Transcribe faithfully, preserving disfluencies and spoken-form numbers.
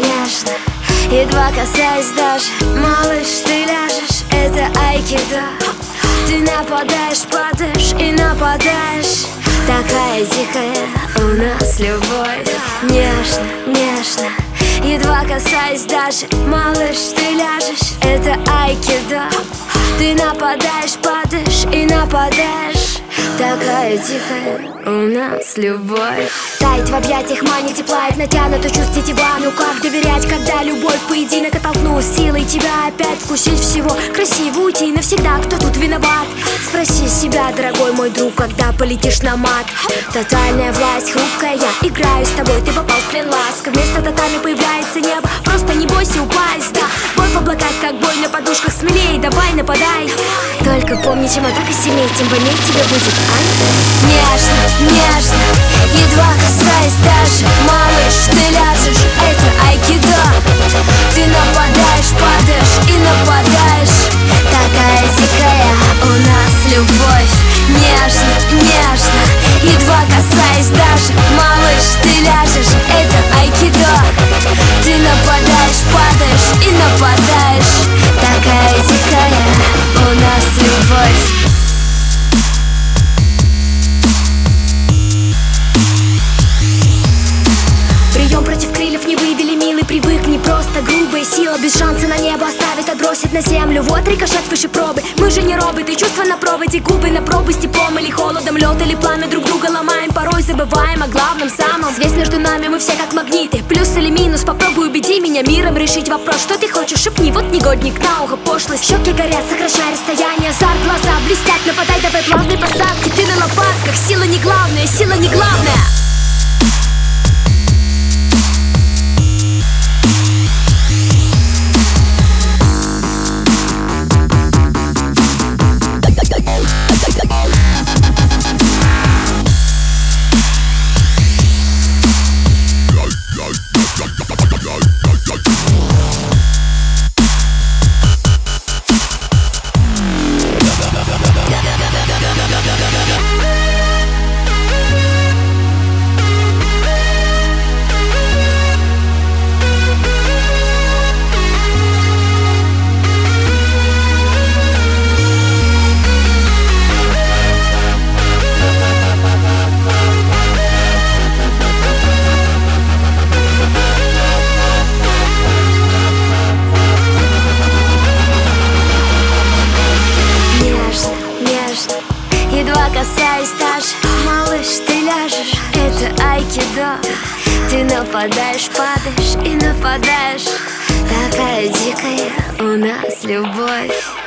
нежно, едва касаясь даже. Малыш, ты ляжешь, это айкидо. Ты нападаешь, падаешь и нападаешь. Такая дикая у нас любовь. Нежно, нежно, едва касаясь даже. Малыш, ты ляжешь, это айкидо. Ты нападаешь, падаешь и нападаешь. Такая тихая у нас любовь. Тает в объятиях, манит тепла и натянуто чувств тетива. Ну как доверять, когда любовь поединок оттолкнула силой тебя опять вкусить всего, красиво уйти навсегда. Кто тут виноват? Спроси себя, дорогой мой друг, когда полетишь на мат. Тотальная власть, хрупкая, я играю с тобой, ты попал в плен ласк. Вместо татами появляется небо, просто не бойся упасть, да. Бой в облаках, как бой на подушках, смелей, давай нападай. Только помни, чем атака сильнее, тем больнее тебе будет, ай. Нежно, нежно, едва касаясь даже. Малыш, ты ляжешь, это айкидо. Ты нападаешь, падаешь и нападаешь. Такая дикая у нас любовь. Нежно, нежно, едва касаясь даже. Малыш, ты ляжешь, это айкидо. Ты нападаешь, падаешь и нападаешь. Такая дикая у нас любовь. Прием против крыльев не вывели, милый, привыкни. Просто грубая сила без шанса на небо оставит, отбросит на землю. Вот рикошет выше пробы, мы же не роботы. Чувства на проводе, губы на пробы, с теплом или холодом, лед или пламя друг друга ломаем. Порой забываем о главном самом. Связь между нами, мы все как магниты. Плюс или минус, попробуй убеди меня миром решить вопрос. Что ты хочешь, шепни, вот негодник на ухо пошлость. Щеки горят, сокращай расстояние, азарт, глаза блестят. Нападай, давай плавной посадки, ты на лопатках. Сила не главная, сила не главная. Едва касаясь даже. Малыш, ты ляжешь, это айкидо. Ты нападаешь, падаешь и нападаешь. Такая дикая у нас любовь.